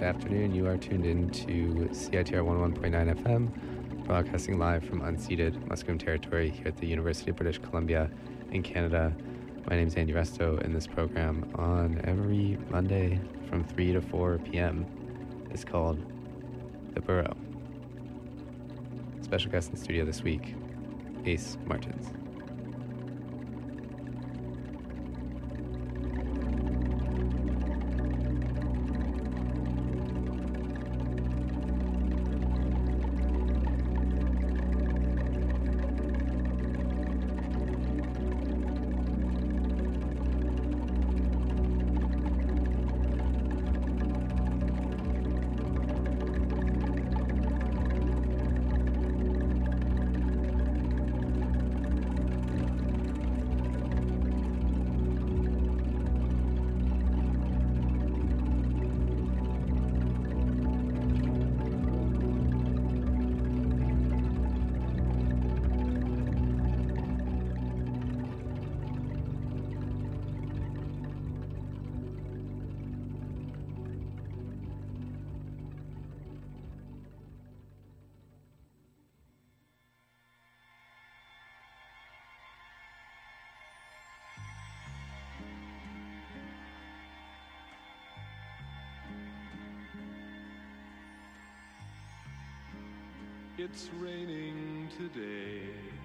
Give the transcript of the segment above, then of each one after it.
afternoon. You are tuned in to CITR 101.9 FM, broadcasting live from unceded Musqueam territory here at the University of British Columbia in Canada. My name is Andy Resto, and this program on every Monday from 3 to 4 p.m. is called The Burrow. Special guest in the studio this week, Ace Martins. It's raining today,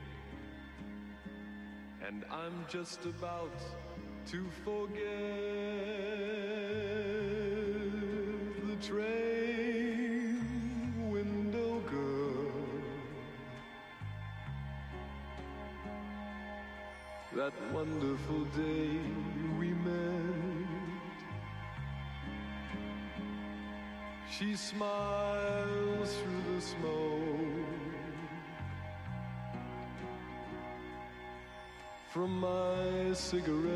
and I'm just about to forget the train window girl, that wonderful day we met. She smiles through the smoke from my cigarette.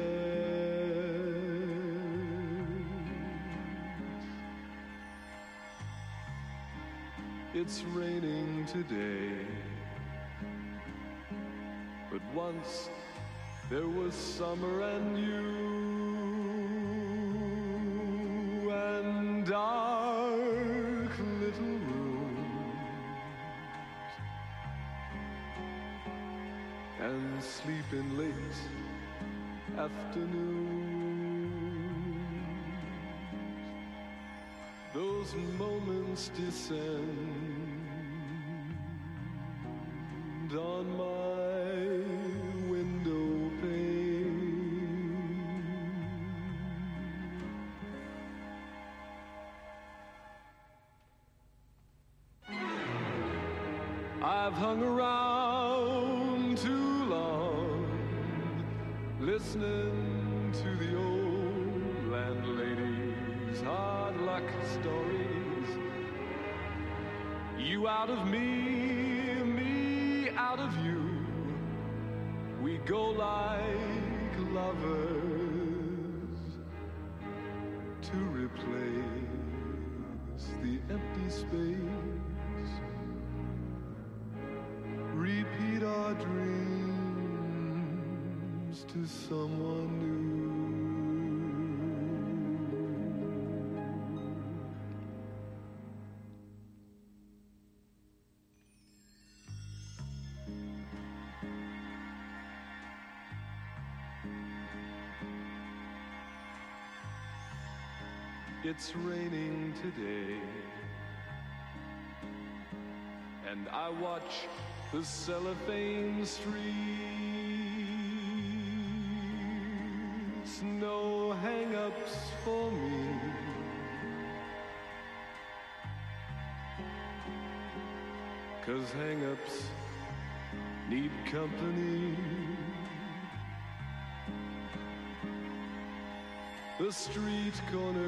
It's raining today, but once there was summer and you and dark little rooms and sleeping late afternoons. Those moments descend on my window pane. I've hung around too long, listening to the old landlady's hard luck stories. You out of me, me out of you. We go like lovers to replace the empty space. Repeat our dreams to someone new. It's raining today, and I watch the cellophane streets. No hang-ups for me, cause hang-ups need company. The street corner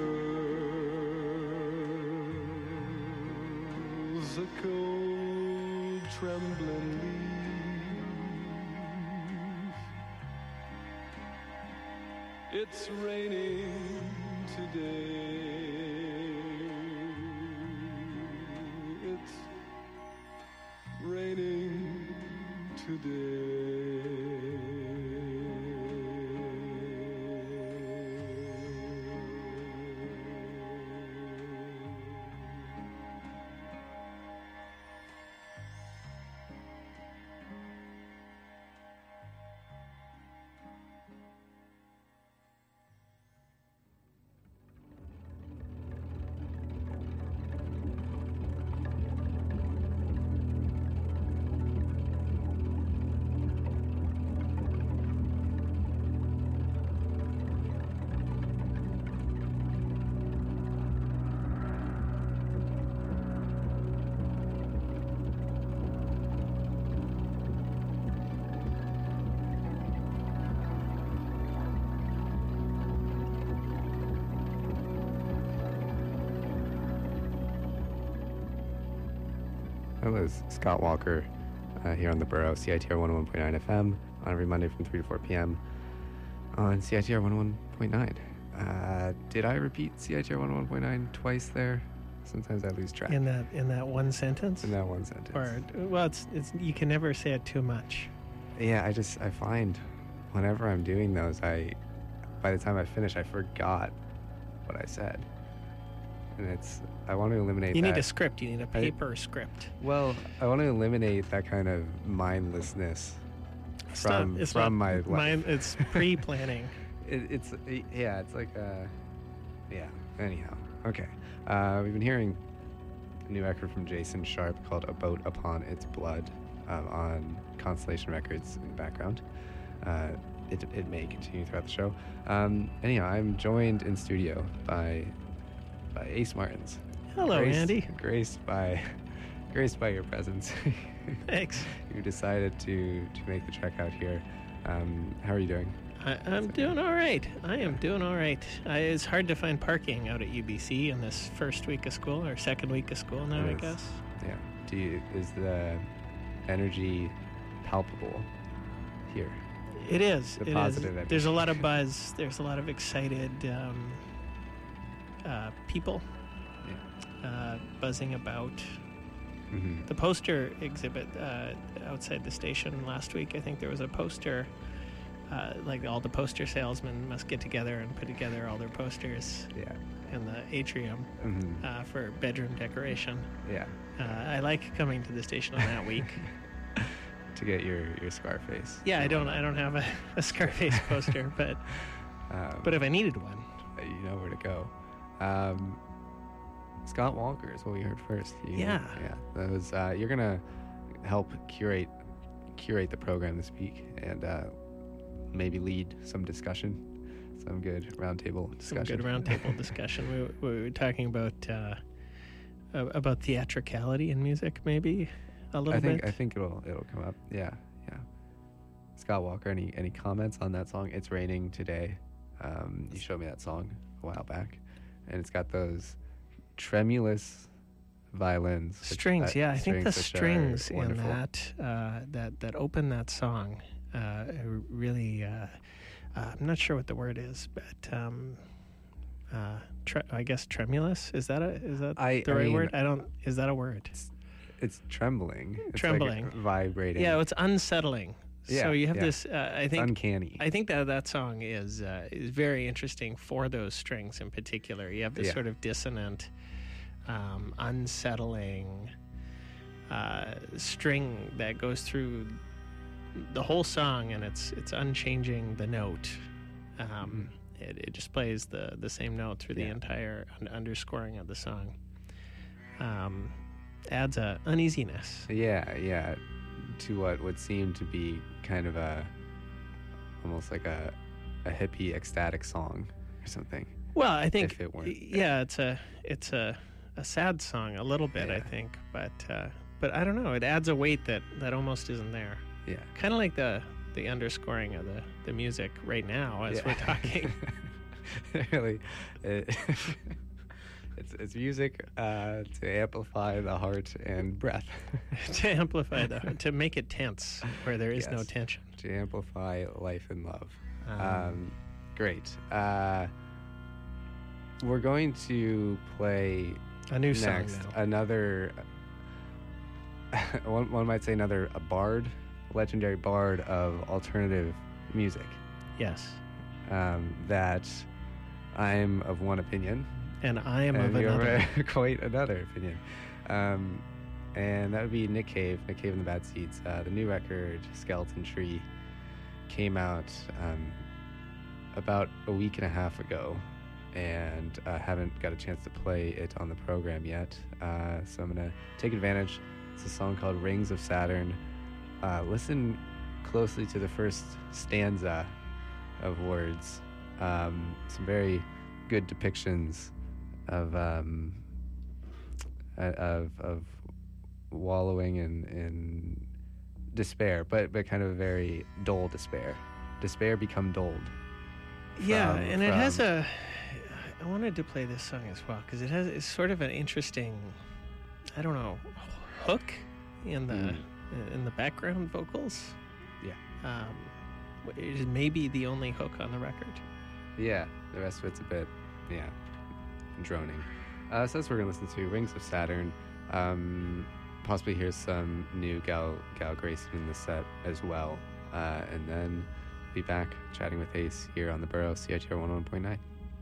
girls, a cold trembling leaf. It's raining today. It's raining today. That was Scott Walker here on the Borough, CITR 101.9 FM, on every Monday from 3 to 4 p.m. on CITR 101.9. Did I repeat CITR 101.9 twice there? Sometimes I lose track. In that one sentence? In that one sentence. Or, well, it's you can never say it too much. Yeah, I find whenever I'm doing those, by the time I finish, I forgot what I said. And I want to eliminate that. You need a script. You need a paper script. Well, I want to eliminate that kind of mindlessness from my life. It's pre-planning. It's like anyhow. Okay. We've been hearing a new record from Jason Sharp called A Boat Upon Its Blood on Constellation Records in the background. It may continue throughout the show. Anyhow, I'm joined in studio by Ace Martins. Hello, Andy. Graced by your presence. Thanks. You decided to make the trek out here. How are you doing? I'm doing all right. I am doing all right. It's hard to find parking out at UBC in this first week of school, or second week of school now, I guess. Yeah. Is the energy palpable here? It is. The positive energy. There's a lot of buzz. There's a lot of excited people buzzing about. Mm-hmm. The poster exhibit outside the station last week, I think there was a poster, like all the poster salesmen must get together and put together all their posters in the atrium for bedroom decoration. Yeah. I like coming to the station on that week. To get your Scarface. Yeah, I don't have a Scarface poster, but if I needed one, you know where to go. Scott Walker is what we heard first. Yeah. That was you're gonna help curate the program this week and maybe lead some discussion, some good roundtable discussion. Some good roundtable discussion. We were talking about theatricality in music, maybe a little bit. I think it'll come up. Yeah. Scott Walker, any comments on that song? It's Raining Today. You showed me that song a while back, and it's got those tremulous violins, strings. I think the strings in that open that song really. I'm not sure what the word is, but I guess tremulous. Is that the right word? Is that a word? It's trembling. It's trembling, like vibrating. Yeah, it's unsettling. Yeah, so you have this. I think uncanny. I think that song is very interesting for those strings in particular. You have this sort of dissonant, unsettling string that goes through the whole song, and it's unchanging the note. It just plays the same note through the entire underscoring of the song. Adds a uneasiness. Yeah. To what would seem to be kind of almost like a hippie ecstatic song or something. Well, I think if it weren't, it's a sad song a little bit, I think, but I don't know. It adds a weight that almost isn't there. Yeah. Kind of like the underscoring of the music right now as we're talking. Really, it's music to amplify the heart and breath. To amplify to make it tense where there is no tension. To amplify life and love. Great. We're going to play a new next song now. Another. one might say a bard, legendary bard of alternative music. Yes. That I'm of one opinion. And I am of another. Quite another opinion. And that would be Nick Cave and the Bad Seeds. The new record, Skeleton Tree, came out about a week and a half ago, and I haven't got a chance to play it on the program yet. So I'm going to take advantage. It's a song called Rings of Saturn. Listen closely to the first stanza of words. Some very good depictions of wallowing in despair, but kind of a very dull despair become dulled. And it has I wanted to play this song as well because it's sort of an interesting, I don't know, hook in the background vocals. Yeah. It is maybe the only hook on the record. Yeah, the rest of it's a bit, droning. So that's what we're going to listen to, Rings of Saturn. Possibly hear some new Gal Grayson in the set as well. And then be back chatting with Ace here on the Burrow, CITR 101.9.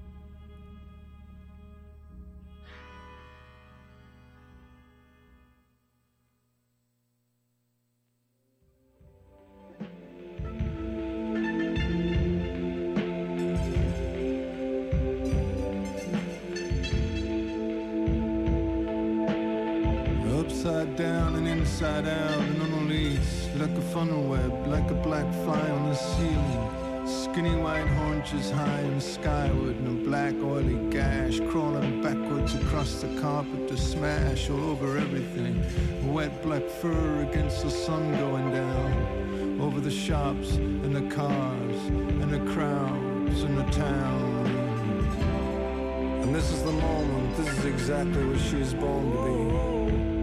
Upside down and inside out and unreleased, like a funnel web, like a black fly on the ceiling. Skinny white haunches high and skyward, and a black oily gash crawling backwards across the carpet to smash all over everything. Wet black fur against the sun going down, over the shops and the cars and the crowds and the town. And this is the moment, this is exactly what she is born to be.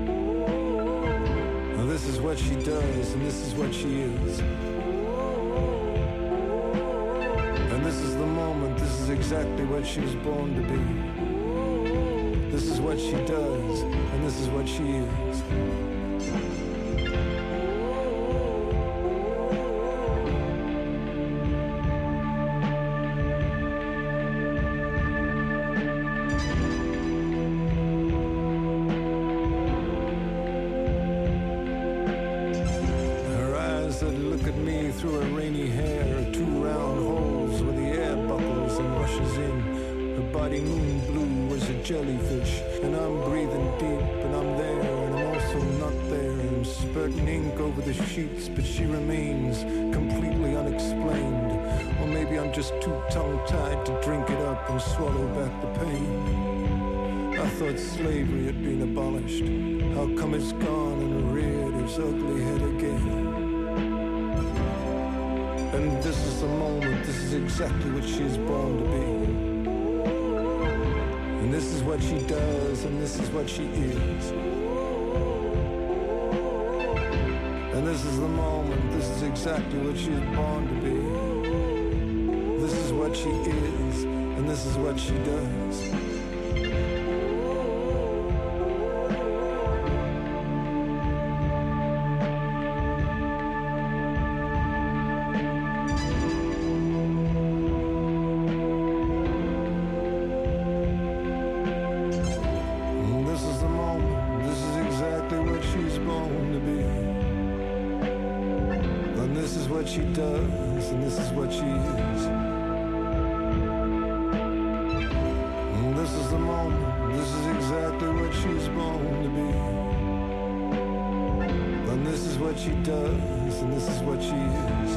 This is what she does, and this is what she is. And this is the moment, this is exactly what she was born to be. This is what she does, and this is what she is. Through her rainy hair, two round holes where the air buckles and rushes in. Her body moon blue as a jellyfish, and I'm breathing deep, and I'm there, and I'm also not there. I'm spurting ink over the sheets, but she remains completely unexplained. Or maybe I'm just too tongue-tied to drink it up and swallow back the pain. I thought slavery had been abolished. How come it's gone and reared its ugly head again? And this is the moment, this is exactly what she is born to be. And this is what she does, and this is what she is. And this is the moment, this is exactly what she is born to be. This is what she is, and this is what she does. She does, and this is what she is. And this is the moment, this is exactly what she's born to be. And this is what she does, and this is what she is.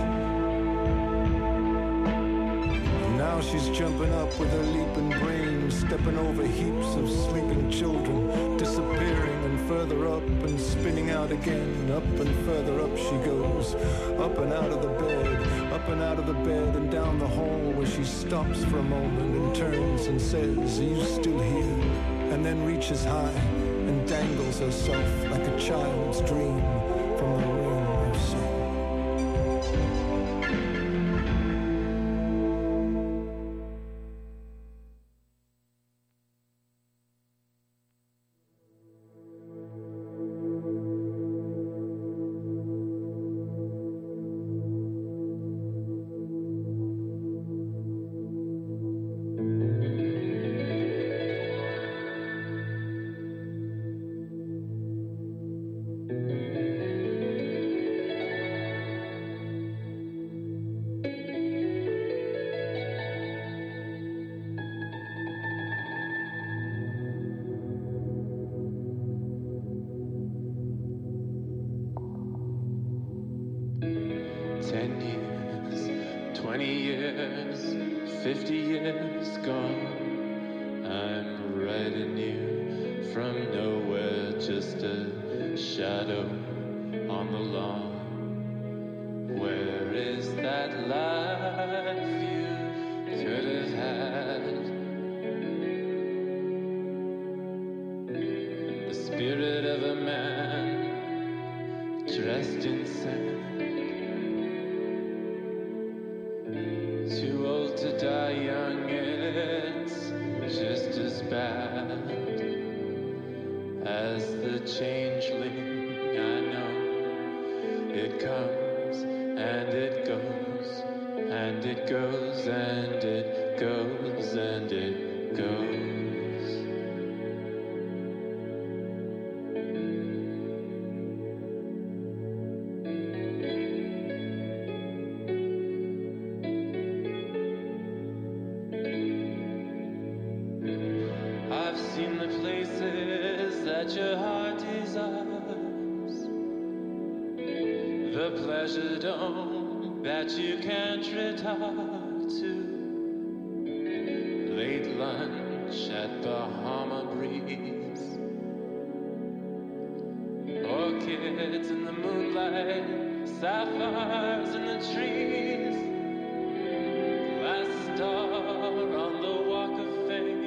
And now she's jumping up with her leaping brain, stepping over heaps of sleeping children, disappearing and further up and spinning out again. Up and further up she goes, up and out of the bed, up and out of the bed and down the hall, where she stops for a moment and turns and says, "Are you still here?" And then reaches high and dangles herself like a child's dream from the ring of sin. dressed in sand. Too old to die young, it's just as bad as the changeling. I know it comes and it goes, and it goes and it goes and it goes. I've seen the places that your heart desires, the pleasure dome that you can't retire to, late lunch at Bahama Breeze, orchids in the moonlight, sapphires in the trees, glass star on the walk of fame,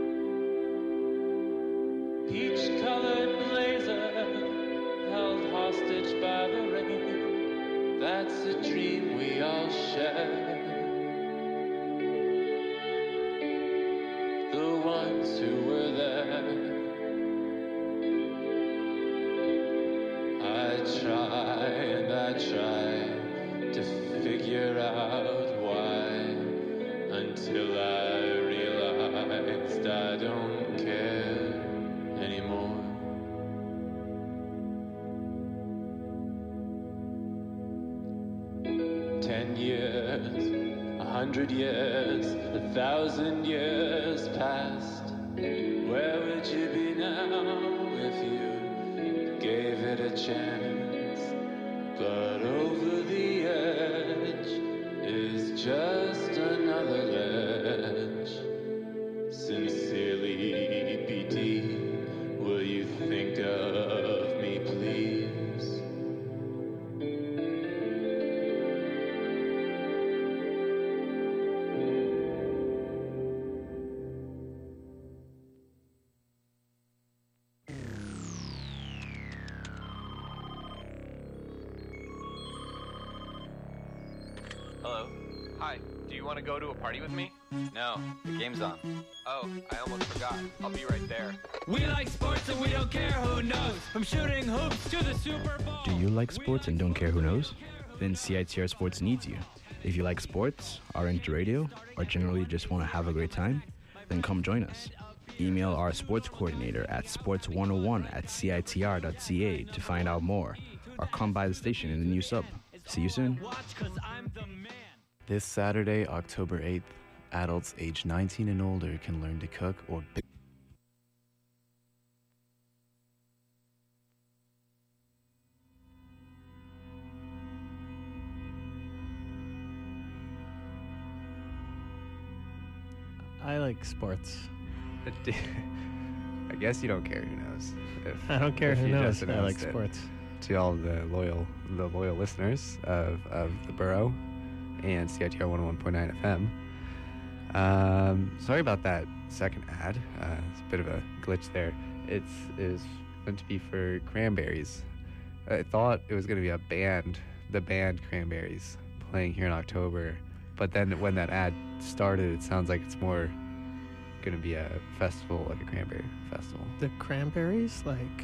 peach-colored blazer held hostage by the rain. That's a dream we all share. The ones who were there. I try and I try to figure out why, until I realized I don't care anymore. Years, 100 years, 1,000 years past. Where would you be now if you gave it a chance? But over the edge is just another ledge. Sincerely, BD, will you think of me, please? Hello. Hi. Do you want to go to a party with me? No, the game's on. Oh, I almost forgot. I'll be right there. We like sports and we don't care who knows. From shooting hoops to the Super Bowl. Do you like sports and don't care who knows? Then CITR Sports needs you. If you like sports, are into radio, or generally just want to have a great time, then come join us. Email our sports coordinator at sports101@citr.ca to find out more, or come by the station in the new sub. See you soon. This Saturday, October 8th, adults age 19 and older can learn to cook or bake. I like sports. I guess you don't care who knows. I don't care who you knows. just I like announced it. sports. To all the loyal listeners of the borough and CITR 101.9 FM. Sorry about that second ad. It's a bit of a glitch there. It is meant to be for Cranberries. I thought it was going to be the band Cranberries, playing here in October. But then when that ad started, it sounds like it's more going to be a festival, like a cranberry festival. The Cranberries, like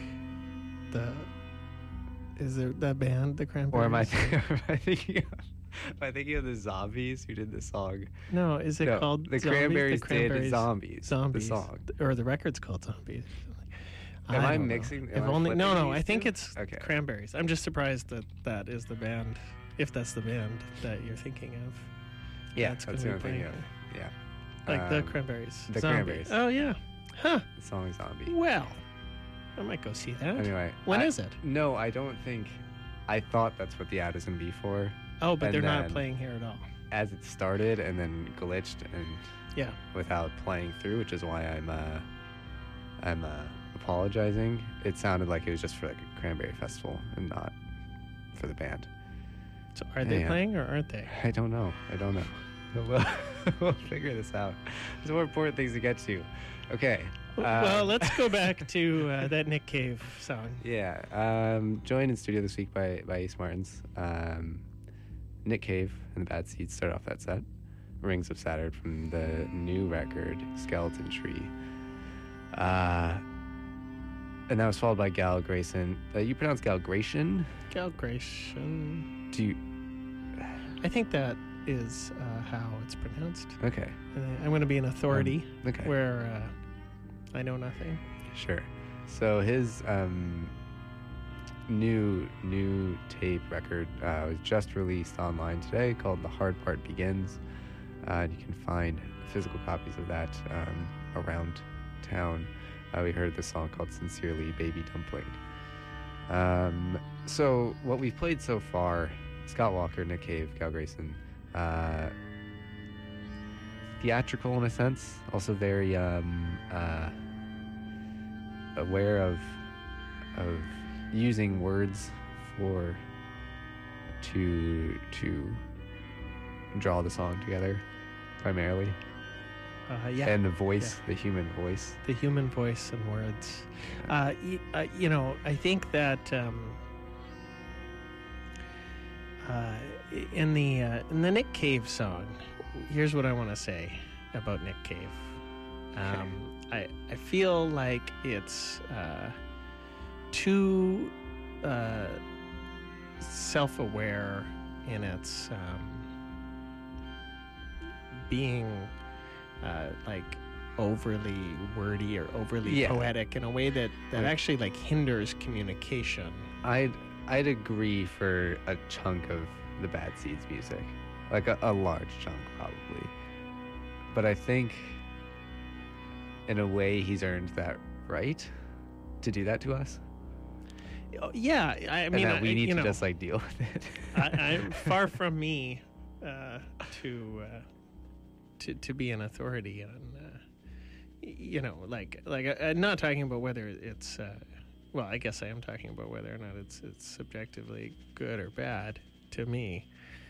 is there that band, the Cranberries? Or am I thinking of the Zombies who did the song? No, is it called the Zombies? Cranberries? The Cranberries did Zombies. The song. Or the record's called Zombies. Am I mixing? If only no. I think two? it's Okay. Cranberries. I'm just surprised that is the band, if that's the band that you're thinking of. Yeah, That's that's gonna what be I'm thinking of. playing. Yeah. Like the Cranberries. The Zombie. Cranberries. Oh yeah. Huh. The song Zombie. Well, I might go see that. Anyway. When is it? No, I don't think. I thought that's what the ad was going to be for. Oh, but and they're not then playing here at all. As it started and then glitched and Yeah. without playing through, which is why I'm apologizing. It sounded like it was just for like a cranberry festival and not for the band. So are they playing or aren't they? I don't know. We'll figure this out. There's more important things to get to. Okay. Well, let's go back to that Nick Cave song. Yeah. Joined in studio this week by Ace Martins. Nick Cave and the Bad Seeds start off that set. Rings of Saturn from the new record, Skeleton Tree. And that was followed by Gal Grayson. You pronounce Gal Grayson? Gal Grayson. Do you... I think that is how it's pronounced. Okay. I'm going to be an authority okay. where I know nothing. Sure. So his new tape record was just released online today, called The Hard Part Begins. And you can find physical copies of that around town. We heard the song called Sincerely Baby Dumpling. So what we've played so far, Scott Walker, Nick Cave, Gal Grayson, theatrical in a sense, also very aware of using words to draw the song together primarily. Yeah. And the voice, the human voice. The human voice and words. I think that in the Nick Cave song, here's what I want to say about Nick Cave. I feel like it's too self-aware in its being like overly wordy or overly poetic in a way that actually like hinders communication. I'd agree for a chunk of the Bad Seeds music, like a large chunk probably, but I think in a way he's earned that right to do that to us. Yeah, I mean, and that we need to just like deal with it. I'm far from me to be an authority on, I'm not talking about whether it's, well, I guess I am talking about whether or not it's subjectively good or bad to me.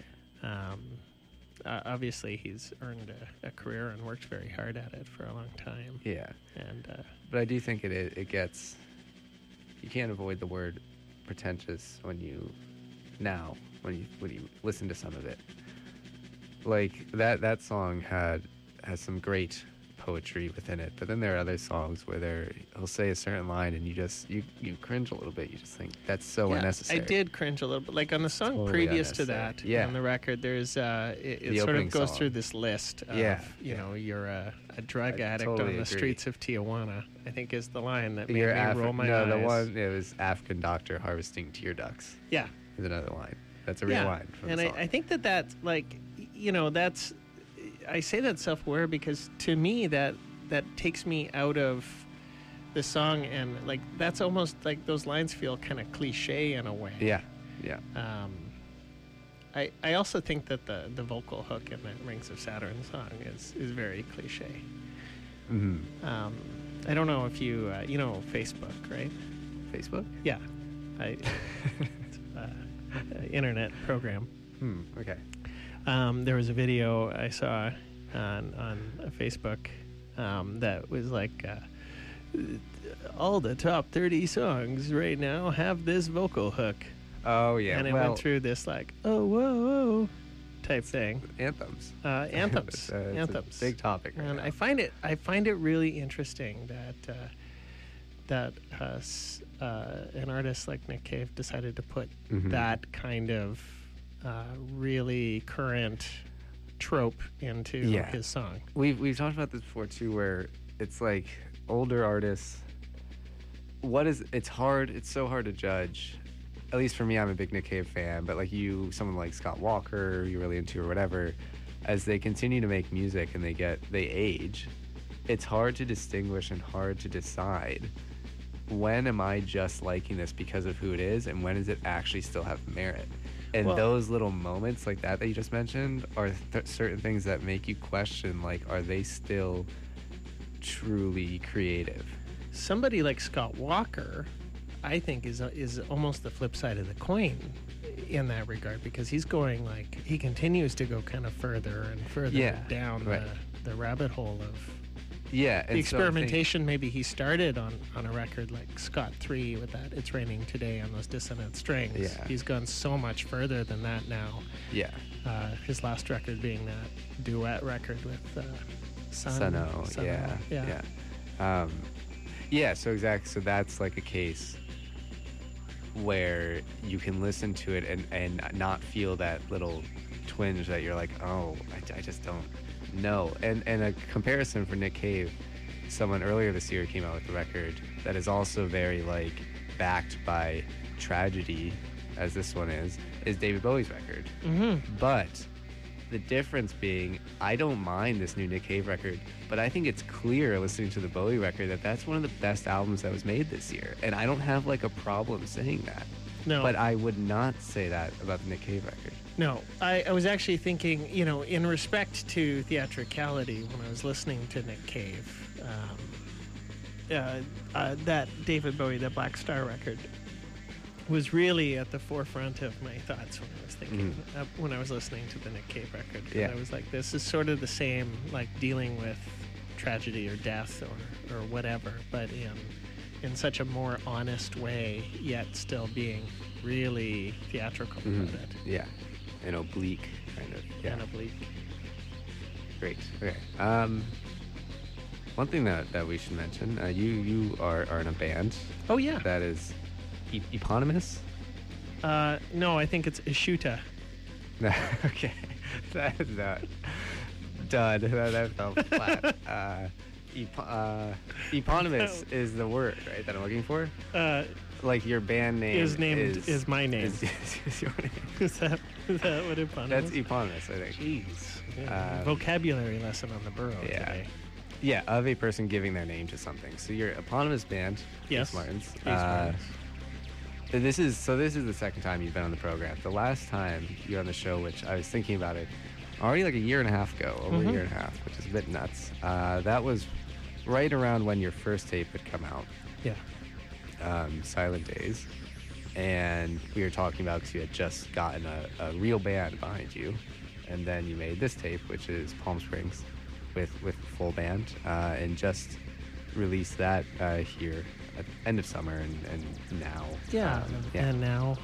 Obviously, he's earned a career and worked very hard at it for a long time. Yeah, and but I do think it gets. You can't avoid the word pretentious when you listen to some of it. Like that song has some great poetry within it, but then there are other songs where he'll say a certain line and you cringe a little bit. You just think that's so unnecessary. I did cringe a little bit. Like on the song totally previous to that, on the record, there's it sort of goes through this list of you're a drug addict on the streets of Tijuana, I think is the line that made me roll my eyes. No, the one, it was African doctor harvesting tear ducts. Yeah. Is another line. That's a real line from the song. I think that's like, that's, I say that self-aware because to me that takes me out of the song, and like that's almost like those lines feel kind of cliche in a way. Yeah. I also think that the vocal hook in that Rings of Saturn song is very cliche. Mm-hmm. I don't know if you Facebook, right? Facebook? Yeah, it's internet program. Okay. There was a video I saw on Facebook that was like all the top 30 songs right now have this vocal hook. Oh yeah, and it went through this like whoa type thing. Anthems. Anthems. It's a big topic. Right and now. I find it really interesting that an artist like Nick Cave decided to put that kind of really current trope into his song. We've talked about this before too, where it's like older artists. It's hard. It's so hard to judge. At least for me, I'm a big Nick Cave fan, but like someone like Scott Walker, you're really into or whatever, as they continue to make music and they age, it's hard to distinguish and hard to decide when am I just liking this because of who it is and when does it actually still have merit. And those little moments like that you just mentioned are certain things that make you question, like, are they still truly creative? Somebody like Scott Walker, I think, is almost the flip side of the coin in that regard, because he's going he continues to go kind of further and further down the rabbit hole of the experimentation. Maybe he started on a record like Scott 3 with that It's Raining Today on those dissonant strings. Yeah. He's gone so much further than that now. Yeah. His last record being that duet record with Sano. Yeah. So exactly. So that's like a case where you can listen to it and not feel that little twinge that you're like, oh, I just don't know. And a comparison for Nick Cave, someone earlier this year came out with a record that is also very like backed by tragedy, as this one is David Bowie's record. Mm-hmm. But the difference being, I don't mind this new Nick Cave record, but I think it's clear listening to the Bowie record that that's one of the best albums that was made this year. And I don't have like a problem saying that. No. But I would not say that about the Nick Cave record. No, I was actually thinking, in respect to theatricality, when I was listening to Nick Cave, that David Bowie, the Black Star record, was really at the forefront of my thoughts when I was thinking, when I was listening to the Nick Cave record. Yeah. I was like, this is sort of the same, like dealing with tragedy or death or whatever, but in such a more honest way, yet still being really theatrical about it. Yeah, and oblique, kind of. Yeah. And oblique. Great. Okay. One thing that we should mention, you are in a band. Oh, yeah. That is eponymous? No, I think it's Ishuta. Okay. That is not done. That fell flat. Eponymous is the word, right, that I'm looking for? Like your band name is my name. Is your name. Is that what eponymous? That's eponymous, I think. Jeez. Yeah. Vocabulary lesson on the Burrow today. Yeah, of a person giving their name to something. So your eponymous band, yes. Ace Martins. Ace Martins. This is the second time you've been on the program. The last time you were on the show, which I was thinking about it already like a year and a half ago, over a year and a half, which is a bit nuts. That was right around when your first tape had come out. Yeah. Silent Days. And we were talking about, because you had just gotten a real band behind you. And then you made this tape, which is Palm Springs, with full band, and just released that here at the end of summer and now. And now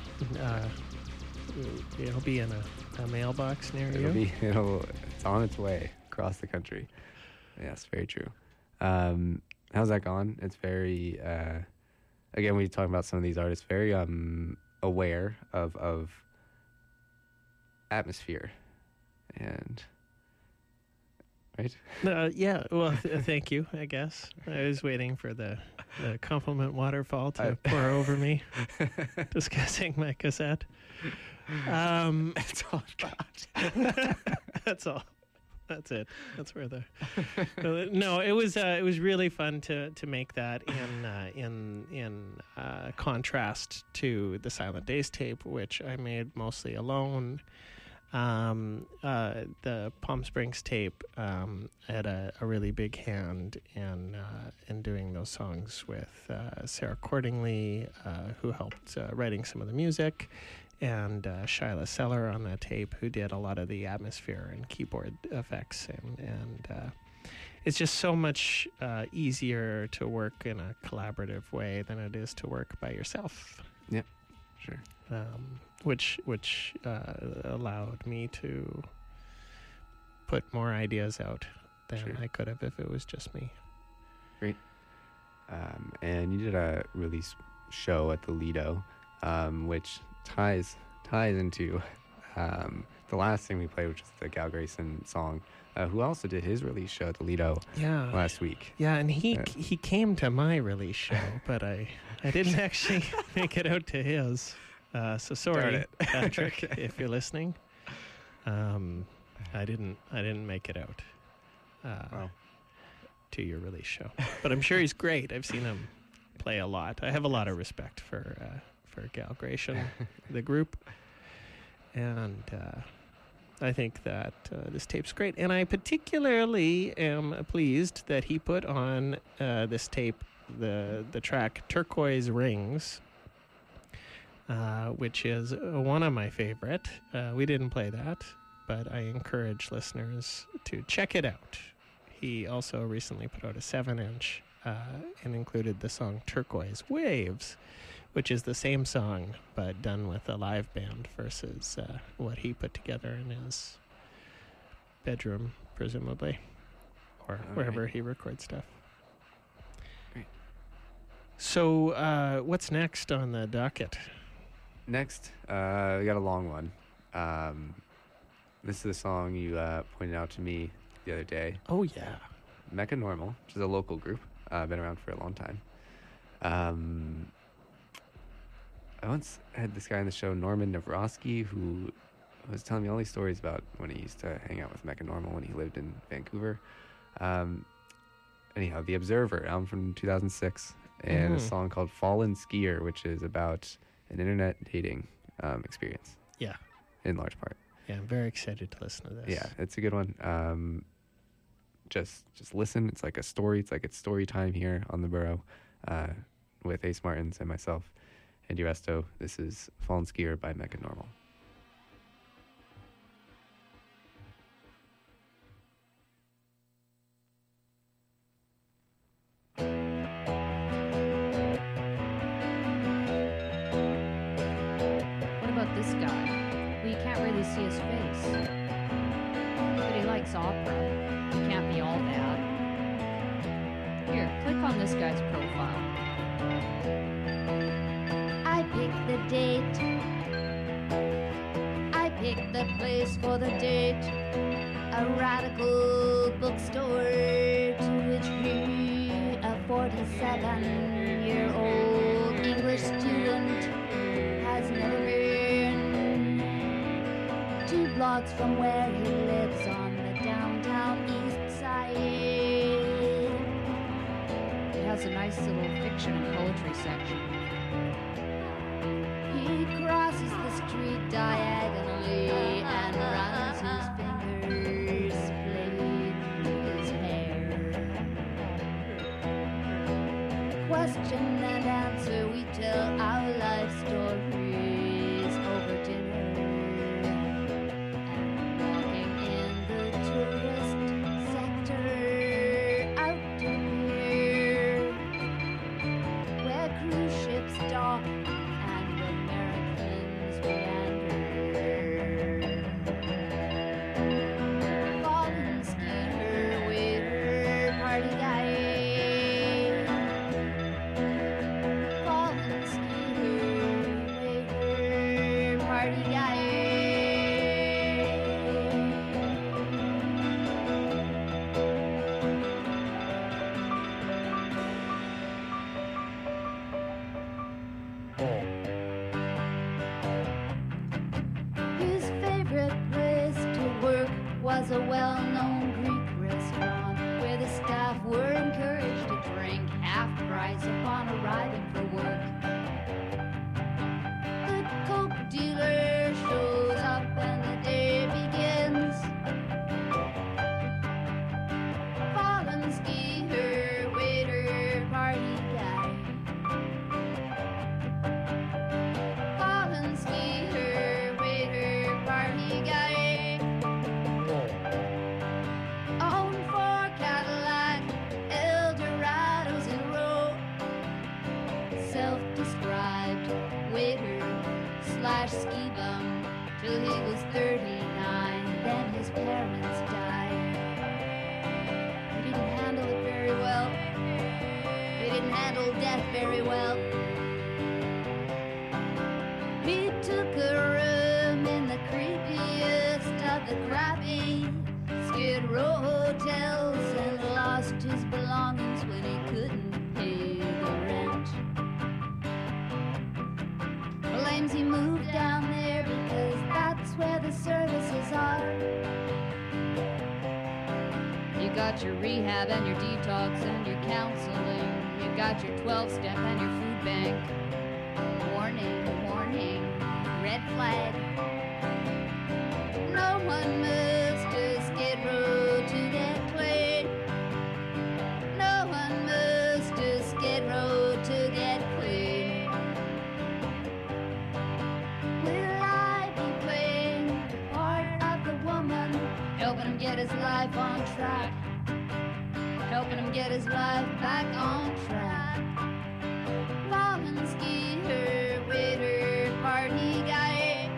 it'll be in a mailbox near you. It's on its way across the country. Yes, very true. How's that gone? It's very again, we talk about some of these artists, very aware of atmosphere and right? Yeah, well, thank you, I guess. I was waiting for the compliment waterfall to pour over me discussing my cassette. That's all I've got. That's all. That's it. That's where no, it was really fun to make that in contrast to the Silent Days tape, which I made mostly alone. The Palm Springs tape had a really big hand in doing those songs with Sarah Cordingley, who helped writing some of the music, and Shyla Seller on that tape, who did a lot of the atmosphere and keyboard effects, and it's just so much easier to work in a collaborative way than it is to work by yourself. Yeah, sure. Which allowed me to put more ideas out than I could have if it was just me. Great. And you did a release show at the Lido, which ties into the last thing we played, which is the Gal Grayson song, who also did his release show at the Lido last week. Yeah, and he came to my release show, but I didn't actually make it out to his. So sorry, Patrick, if you're listening. I didn't make it out to your release show, but I'm sure he's great. I've seen him play a lot. I have a lot of respect for Gal Grayson, the group, and I think that this tape's great. And I particularly am pleased that he put on this tape the track Turquoise Rings. which is one of my favorite. We didn't play that, but I encourage listeners to check it out. He also recently put out a 7-inch and included the song Turquoise Waves, which is the same song but done with a live band versus what he put together in his bedroom, presumably, or wherever he records stuff. Great. So what's next on the docket? Next, we got a long one. This is the song you pointed out to me the other day. Oh, yeah. Mecca Normal, which is a local group, been around for a long time. I once had this guy on the show, Norman Navrosky, who was telling me all these stories about when he used to hang out with Mecca Normal when he lived in Vancouver. Anyhow, The Observer, album from 2006, and a song called Fallen Skier, which is about an internet dating experience. Yeah. In large part. Yeah, I'm very excited to listen to this. Yeah, it's a good one. Just listen. It's like a story. It's story time here on the Burrow with Ace Martins and myself, Andy Resto. This is Fallen Skier by Mecca Normal. What about this guy? We can't really see his face. But he likes opera. He can't be all bad. Here, click on this guy's profile. I picked the date. I picked the place for the date. A radical bookstore to which he, a 47-year-old English student, has never been. 2 blocks from where he lives on the downtown east side. It has a nice little fiction and poetry section. He crosses the street diagonally and runs his fingers played through his hair. Question and answer, we tell our life stories over dinner. And walking in the tourist sector out to here, where cruise ships dock and Americans meander. Fallen skier, waiter, party guy. Fallen skier, waiter, party guy. His favorite place to work was a well-known Greek restaurant where the staff were encouraged to drink half price upon arriving for work. The coke dealer shows up and the day begins. Fallen skier, waiter, party guy. Fallen skier, waiter, party guy. Own 4 Cadillac Eldorados in a row. Self-described waiter slash ski bum till he was 39. Then his parents died. He didn't handle it very well. He didn't handle death very well. He took a room in the creepiest of the crappy Skid Row hotels and lost his belongings when he couldn't pay the rent. Claims he moved down there because that's where the services are. You got your rehab and your detox and your counseling. You got your 12-step and your food bank. Warning, warning, red flag. No one moves to Skid Row to get clean. No one moves to Skid Row to get clean. his life on track. Helping him get his life back on track. Volunteer, waiter, party guy.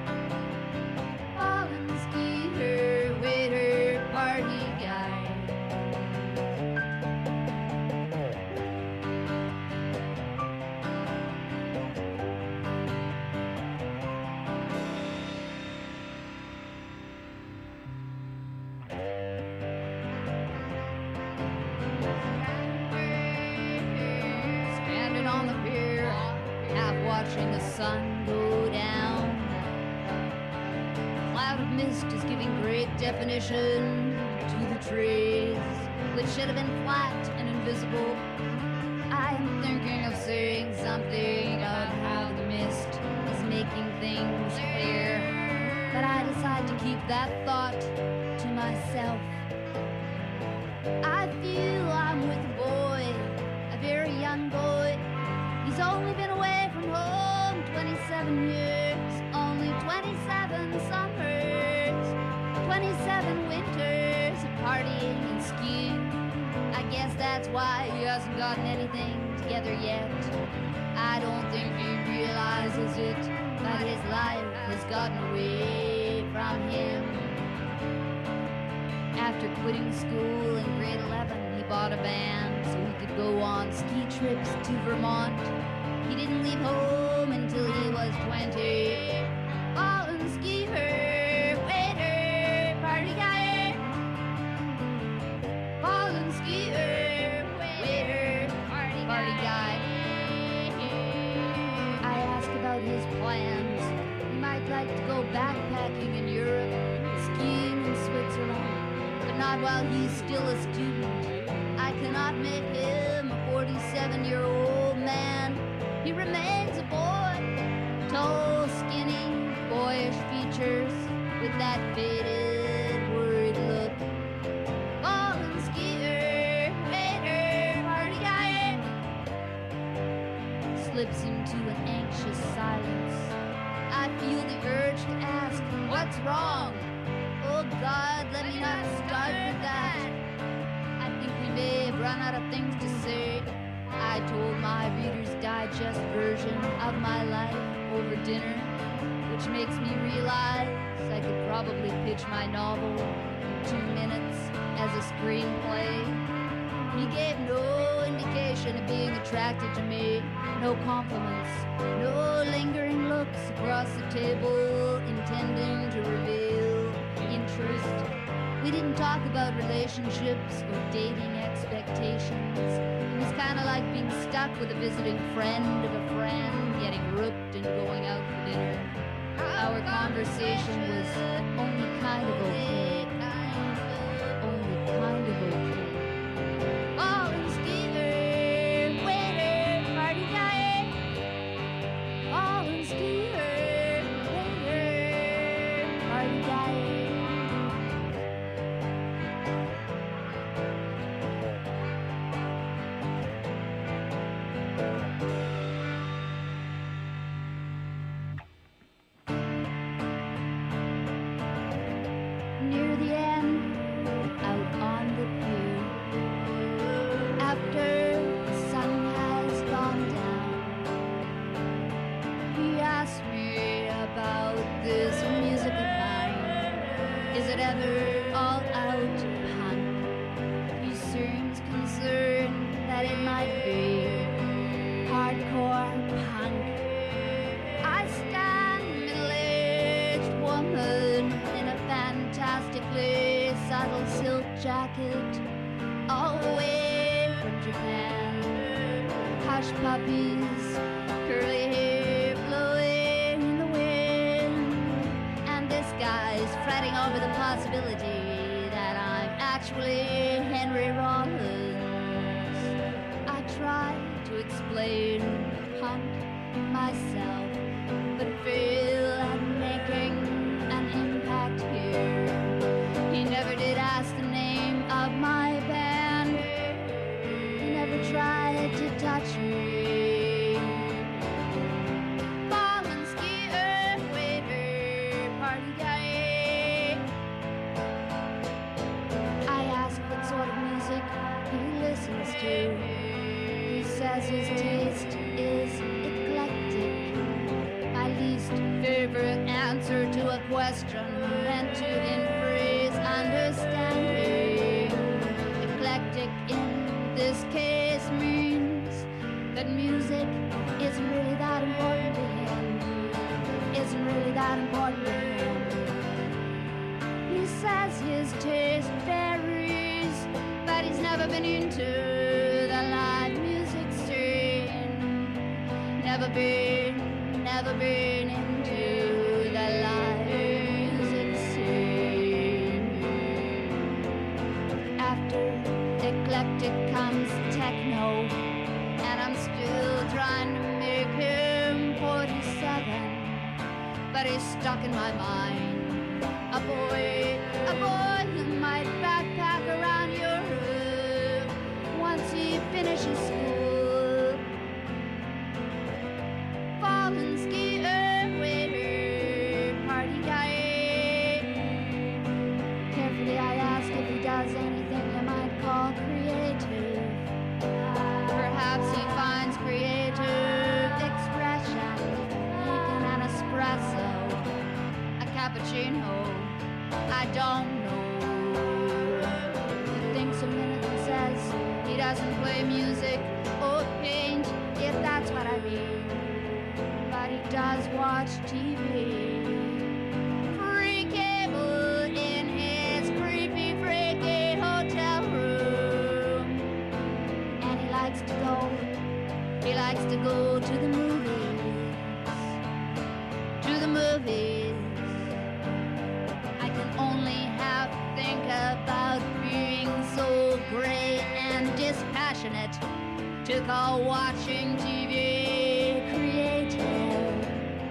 Volunteer, waiter, party guy. Stranded on the pier, half watching the sun go down. A cloud of mist is giving great definition to the trees, which should have been flat and invisible. I am thinking of saying something about how the mist is making things clear, but I decide to keep that thought to myself. I feel I'm with a boy, a very young boy. He's only been away from home 27 years, only 27 summers, 27 winters of partying and skiing. I guess that's why he hasn't gotten anything together yet. I don't think he realizes it, but his life has gotten away from him. After quitting school in grade 11, he bought a van so he could go on ski trips to Vermont. He didn't leave home until he was 20. Fallen skier, waiter, party guy. Fallen skier, waiter, party guy. I asked about his plans. He might like to go backpacking in Europe, skiing in Switzerland, but not while he's still a student. I cannot make him a 47-year-old man. He remains a boy, tall, skinny, boyish features, with that faded, worried look. Fallen skier, waiter, party guy, slips into an anxious silence. I feel the urge to ask, what's wrong? Oh God, let me not start with that. I think we may have run out of things to say. I told my Reader's Digest version of my life over dinner, which makes me realize I could probably pitch my novel in 2 minutes as a screenplay. He gave no indication of being attracted to me, no compliments, no lingering looks across the table intending to reveal interest. We didn't talk about relationships or dating expectations. It was kind of like being stuck with a visiting friend of a friend, getting rooked and going out for dinner. Our conversation was only kind of okay. Only kind of okay. Fallen skier, waiter, party guy. Fallen skier, waiter, party guy. Near the end, out on the pier, after the sun has gone down, he asked me about this music of mine. Is it ever all out punk? He seems concerned that it might be hardcore punk. I stand middle-aged woman in a fantastically subtle silk jacket, all the way from Japan. Hush puppies, curly hair blowing in the wind, and this guy's fretting over the possibility that I'm actually Henry Rollins. I try to explain punk myself, but fail at making an impact here. He never did ask the name of my band. He never tried to touch me. Fallen skier, waiter, party guy. his taste is eclectic. My least favorite answer to a question meant to increase understanding. Eclectic in this case means that music isn't really that important to him. Isn't really that important to him. He says his taste varies, but he's never been into the live music scene. Never been into the live music scene. After eclectic comes techno, and I'm still trying to make him 47, but he's stuck in my mind. A boy who might backpack around Europe once he finishes school. Fallen skier, waiter, party guy. Carefully I ask if he does anything you might call creative. Perhaps he finds creative expression making an espresso, a cappuccino. I don't know. He thinks a minute and says he doesn't play music or paint, if that's what I mean. But he does watch TV. Free cable in his creepy, freaky hotel room. And he likes to go to the movies. To the movies. I can only think about being so gray and dispassionate to call watching TV creative.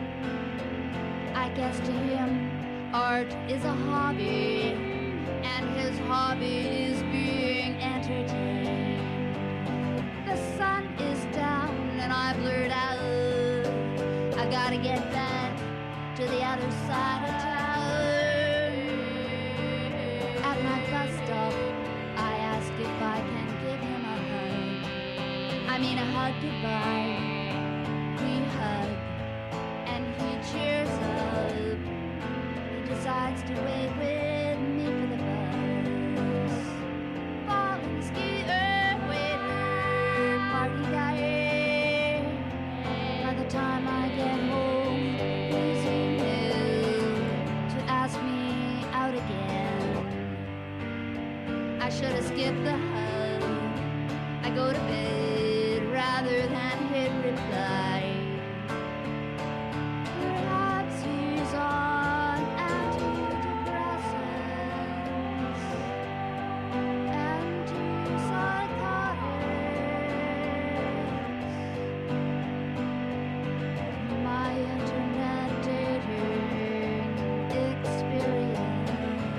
I guess to him, art is a hobby, and his hobby is being entertained. The sun is down, and I blurt out, I gotta get back to the other side of town. At my bus stop, I ask if I can give him a hug. I mean a hug goodbye. We hug, and he cheers up. He decides to wait with me for the bus. Fallen skier, waiter, party guy. By the time I get home, please email to ask me out again. I should have skipped the hug. I go to bed rather than hit reply. Perhaps he's on antidepressants, antipsychotics. My internet dating experience.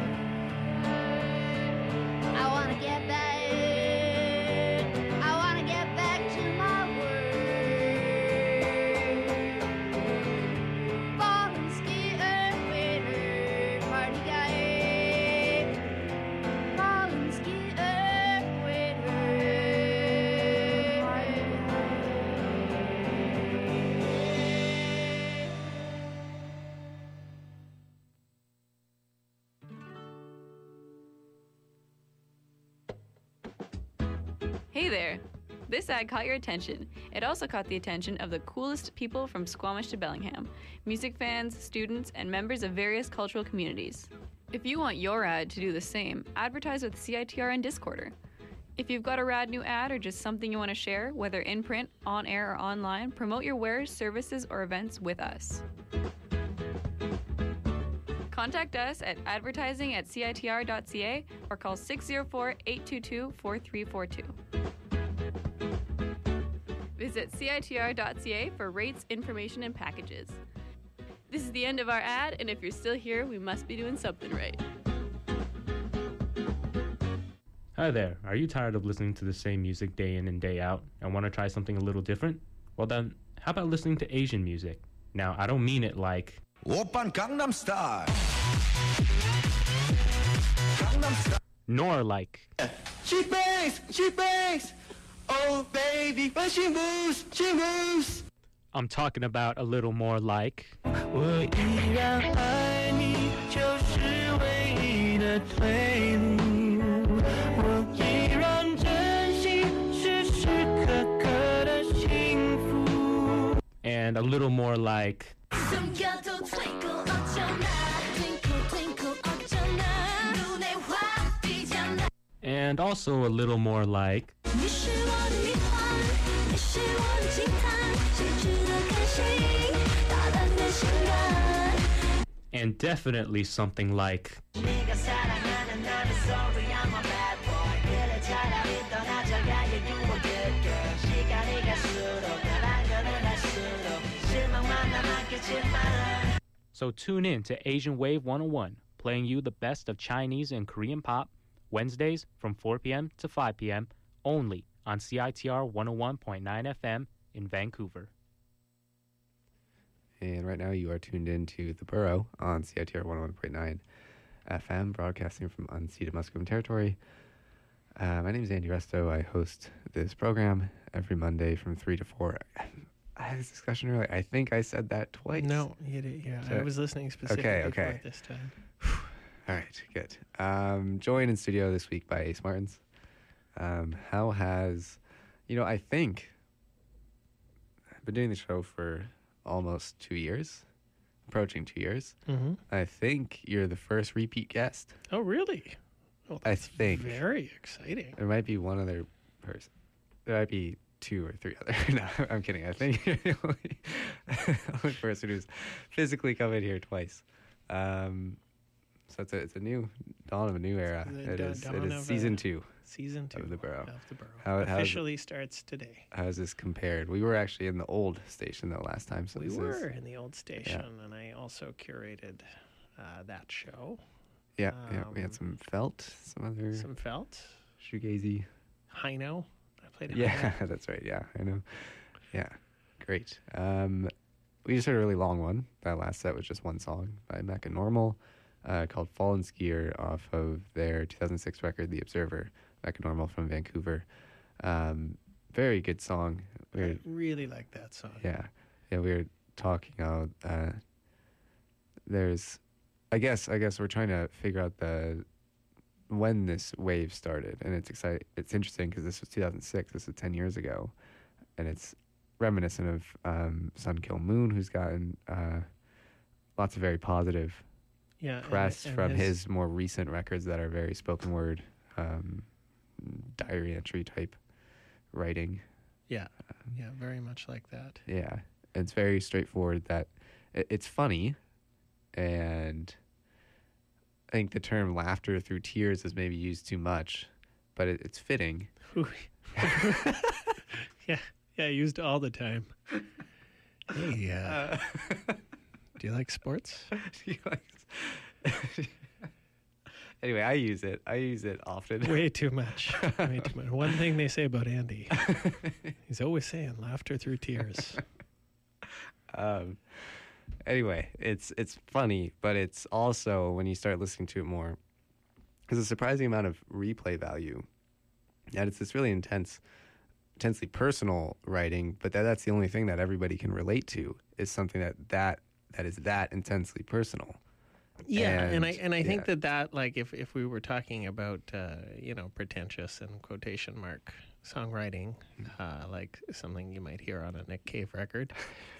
I wanna get back to my work. Fallen skier, waiter, party guy. Fallen skier, waiter, party guy. Hey there! This ad caught your attention. It also caught the attention of the coolest people from Squamish to Bellingham, music fans, students, and members of various cultural communities. If you want your ad to do the same, advertise with CITR and Discorder. If you've got a rad new ad or just something you want to share, whether in print, on air, or online, promote your wares, services, or events with us. Contact us at advertising@citr.ca or call 604-822-4342. Visit citr.ca for rates, information, and packages. This is the end of our ad, and if you're still here, we must be doing something right. Hi there, are you tired of listening to the same music day in and day out and want to try something a little different? Well then, how about listening to Asian music? Now, I don't mean it like Oppan Gangnam Style, nor like Cheap bass, Oh baby, when she moves, she moves. I'm talking about a little more like. 我依然爱你，就是唯一的退路。我依然珍惜时时刻刻的幸福。 And a little more like. 숨겨도 twinkle 어쩌나 twinkle twinkle 어쩌나 눈에 확 띄잖아. And also a little more like. 你是我的谜团，你是我的惊叹，谁值得开心？大胆的性感。 And definitely something like. 네가 사랑하는 나는 sorry I'm a bad boy. 그래 차라리 떠나자가 you a good girl. 시간이 갈수록 나란 거는 할수록 실망만 남았겠지만. So tune in to Asian Wave 101, playing you the best of Chinese and Korean pop, Wednesdays from 4 p.m. to 5 p.m. only on CITR 101.9 FM in Vancouver. And right now you are tuned in to The Burrow on CITR 101.9 FM, broadcasting from unceded Musqueam territory. My name is Andy Resto. I host this program every Monday from 3 to 4. I had this discussion earlier. I think I said that twice. No, you did. Yeah, I was listening specifically for it this time. All right, good. Joined in studio this week by Ace Martins. How has, I think I've been doing the show for almost 2 years, approaching 2 years. Mm-hmm. I think you're the first repeat guest. Oh, really? Well, that's I think. Very exciting. There might be one other person. There might be 2 or 3 other. No, I'm kidding. I think you're the only person who's physically come in here twice. So it's a new dawn of a new era. It is season 2. Season 2 of The Burrow. Officially starts today. How is this compared? We were actually in the old station though last time. So we were in the old station, and I also curated that show. Yeah, we had some felt, some shoegazy. Heino. I played. Yeah, that's right. Yeah, I know. Yeah, great. We just heard a really long one. That last set was just one song by Mecca Normal, called Fallen Skier off of their 2006 record, The Observer. Mecca Normal from Vancouver. Very good song. I really like that song. Yeah, we were talking about there's, I guess we're trying to figure out when this wave started, and it's exciting. It's interesting because this was 2006. This was 10 years ago, and it's reminiscent of Sun Kill Moon, who's gotten lots of very positive press from his more recent records that are very spoken word, diary entry type writing. Yeah, very much like that. Yeah, it's very straightforward. That it's funny, and I think the term laughter through tears is maybe used too much, but it's fitting. Yeah, used all the time. Hey, do you like sports? Anyway, I use it often. Way too much. One thing they say about Andy, he's always saying laughter through tears. Anyway, it's funny, but it's also, when you start listening to it more, there's a surprising amount of replay value. And it's this really intensely personal writing, but that's the only thing that everybody can relate to, is something that is that intensely personal. Yeah, and I think that like if we were talking about pretentious and quotation mark songwriting, like something you might hear on a Nick Cave record,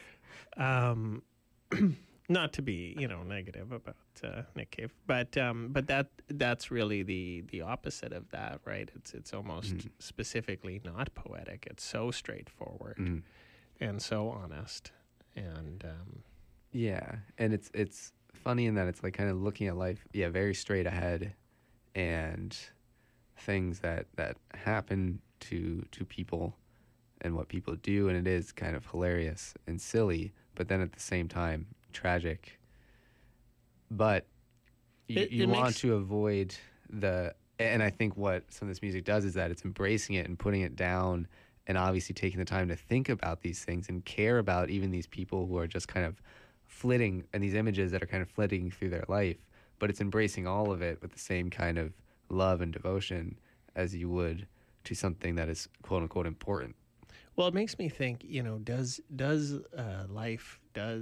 not to be negative about Nick Cave, but that's really the opposite of that, right? It's almost specifically not poetic. It's so straightforward and so honest, and and it's funny in that it's like kind of looking at life, very straight ahead, and things that happen to people and what people do, and it is kind of hilarious and silly, but then at the same time tragic. But you want to avoid and I think what some of this music does is that it's embracing it and putting it down, and obviously taking the time to think about these things and care about even these people who are just kind of flitting, and these images that are kind of flitting through their life, but it's embracing all of it with the same kind of love and devotion as you would to something that is quote unquote important. Well, it makes me think, does life,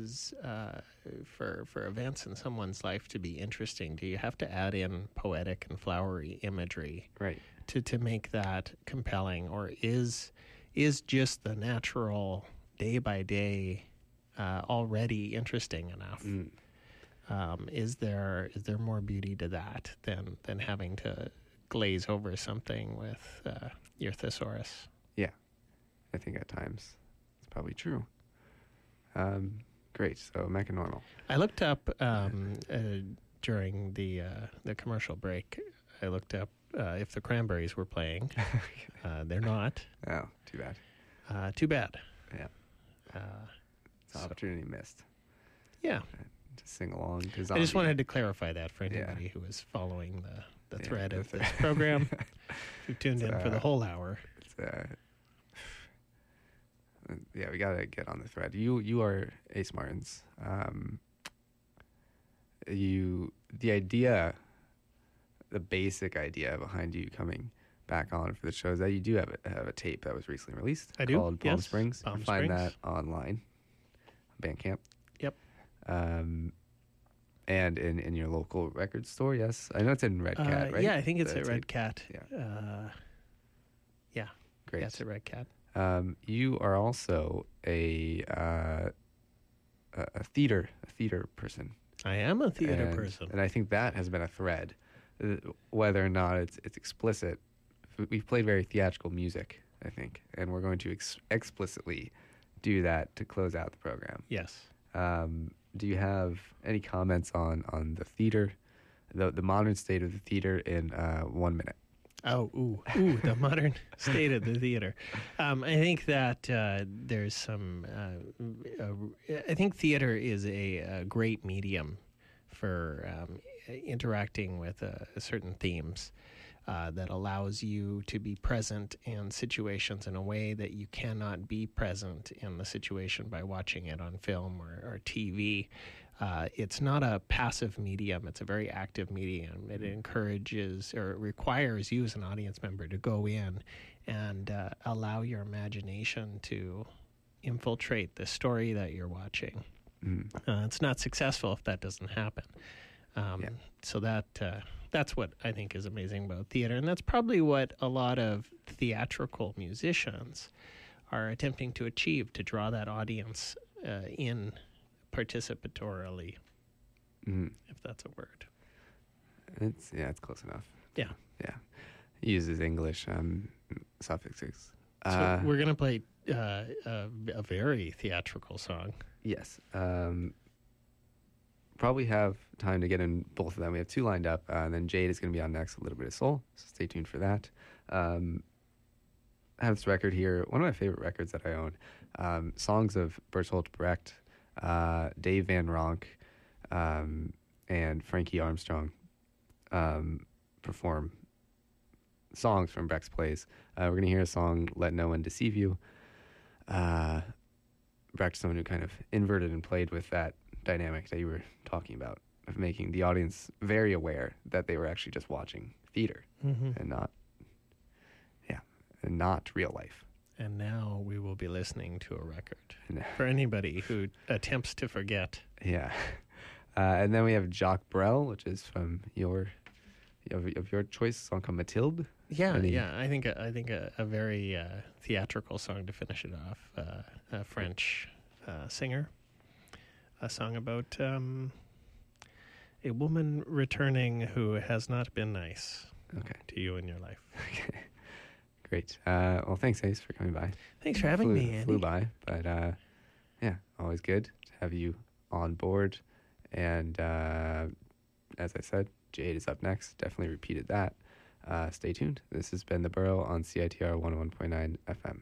for events in someone's life to be interesting, do you have to add in poetic and flowery imagery to make that compelling? Or is just the natural day by day already interesting enough? Is there more beauty to that than having to glaze over something with your thesaurus? Yeah, I think at times it's probably true. Great. So Mechanormal. I looked up during the commercial break. I looked up if the Cranberries were playing. They're not. Oh, too bad. Too bad. Yeah. It's an opportunity missed. Yeah. To sing along to I Zombie. just wanted to clarify that for anybody who was following the thread of this program. Who tuned in for the whole hour. Yeah, we gotta get on the thread. You are Ace Martins. The basic idea behind you coming back on for the show is that you do have a tape that was recently released. I do. Called Palm Yes. Springs. Palm You can find Springs. that online, Bandcamp. Yep. And in your local record store. Yes, I know it's in Red Cat, right? Yeah, I think it's The at tape. Red Cat. Yeah. Yeah. Great. Yeah, it's at Red Cat. You are also a theater person. I am a theater person. And I think that has been a thread, whether or not it's explicit. We've played very theatrical music, I think, and we're going to explicitly do that to close out the program. Yes. Do you have any comments on the theater, the modern state of the theater in 1 minute? Oh, the modern state of the theater. I think that there's some. I think theater is a great medium for interacting with certain themes that allows you to be present in situations in a way that you cannot be present in the situation by watching it on film or TV. It's not a passive medium. It's a very active medium. It encourages or requires you as an audience member to go in and allow your imagination to infiltrate the story that you're watching. It's not successful if that doesn't happen. So that's what I think is amazing about theater. And that's probably what a lot of theatrical musicians are attempting to achieve, to draw that audience in participatorily, if that's a word. It's close enough. Yeah. He uses English suffixes. So we're gonna play a very theatrical song. Yes. Probably have time to get in both of them. We have two lined up, and then Jade is going to be on next, A Little Bit of Soul, so stay tuned for that. I have this record here, one of my favorite records that I own. Songs of Bertolt Brecht, Dave Van Ronk, and Frankie Armstrong perform songs from Brecht's plays. We're going to hear a song, Let No One Deceive You. Brecht's someone who kind of inverted and played with that dynamic that you were talking about, of making the audience very aware that they were actually just watching theater and not real life. And now we will be listening to a record for anybody who attempts to forget. Yeah. And then we have Jacques Brel, which is from your choice, a song called Mathilde. Yeah. I think a very theatrical song to finish it off. A French singer. A song about a woman returning who has not been nice to you in your life. Okay. Great. Well, thanks, Ace, for coming by. Thanks for having me, Andy. Flew by, but always good to have you on board. And as I said, Jade is up next. Definitely repeated that. Stay tuned. This has been The Burrow on CITR 101.9 FM.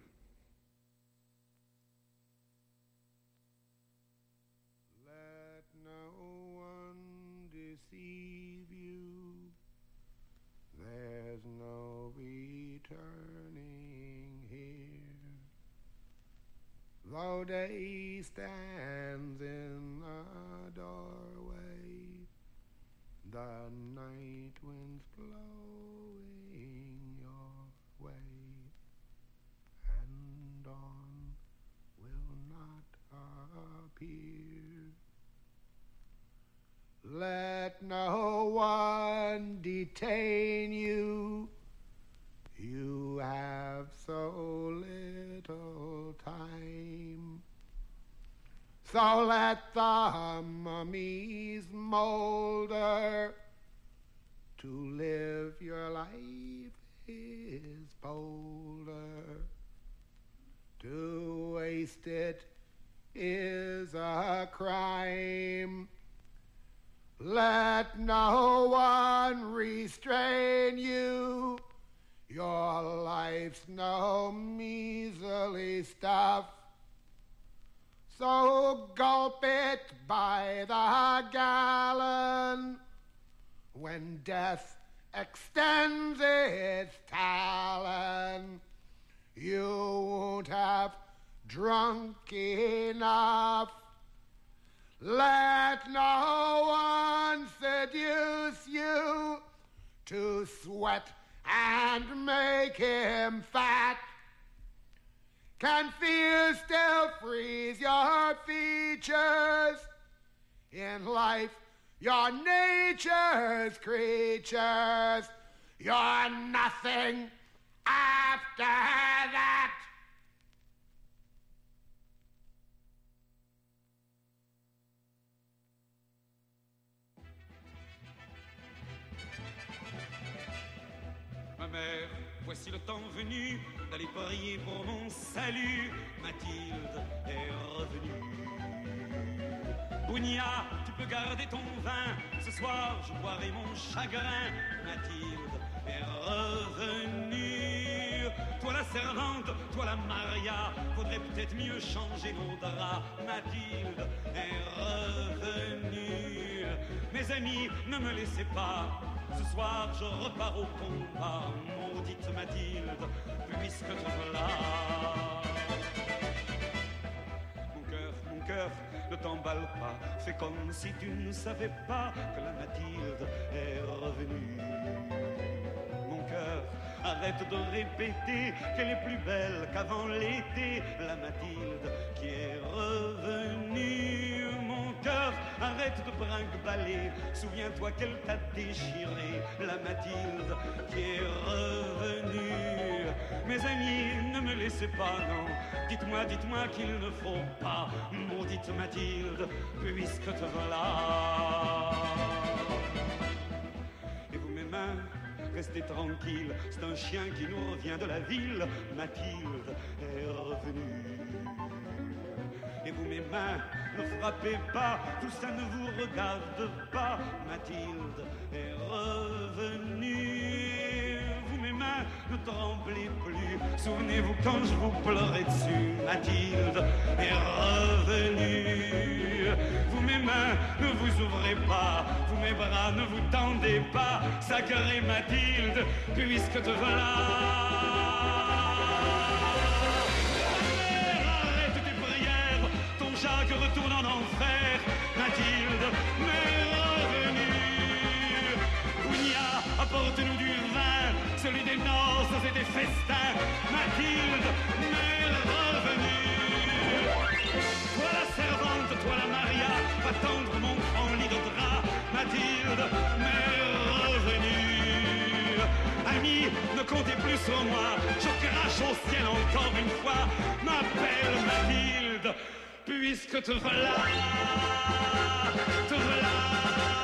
There's no returning here. Though day stands in the doorway, the night wind's blowing your way. dawn will not appear. Let no one detain you. You have so little time. So let the mummies molder. To live your life is bolder. To waste it is a crime. Let no one restrain you. Your life's no measly stuff. So gulp it by the gallon. When death extends its talon, you won't have drunk enough. Let no one seduce you to sweat and make him fat. Can fear still freeze your features? In life, you're nature's creatures. You're nothing after that. Ma mère, voici le temps venu d'aller prier pour mon salut. Mathilde est revenue. Bounia, tu peux garder ton vin. Ce soir, je boirai mon chagrin. Mathilde est revenue. Toi la servante, toi la Maria, faudrait peut-être mieux changer nos draps. Mathilde est revenue. Mes amis, ne me laissez pas. Ce soir, je repars au combat. Maudite Mathilde, puisque te voilà. Mon cœur, ne t'emballe pas. Fais comme si tu ne savais pas que la Mathilde est revenue. Mon cœur, arrête de répéter qu'elle est plus belle qu'avant l'été. La Mathilde qui est revenue. Mon cœur, arrête de brinque-baller. Souviens-toi qu'elle t'a déchiré. La Mathilde qui est revenue. Mes amis, ne me laissez pas, non. Dites-moi qu'il ne faut pas. Maudite Mathilde, puisque te voilà. Et vous, mes mains, restez tranquilles. C'est un chien qui nous revient de la ville. Mathilde est revenue. Et vous, mes mains, ne frappez pas, tout ça ne vous regarde pas. Mathilde est revenue. Vous, mes mains, ne tremblez plus. Souvenez-vous quand je vous pleurais dessus. Mathilde est revenue. Vous, mes mains, ne vous ouvrez pas. Vous, mes bras, ne vous tendez pas. Sacrée Mathilde, puisque te voilà. Jacques retourne en enfer. Mathilde m'est revenue. Bounia, apporte-nous du vin, celui des noces et des festins. Mathilde m'est revenue. Toi la servante, toi la Maria, va tendre mon grand lit de drap. Mathilde m'est revenue. Amis, ne comptez plus sur moi, je crache au ciel encore une fois. M'appelle Mathilde, puisque te voilà, te voilà.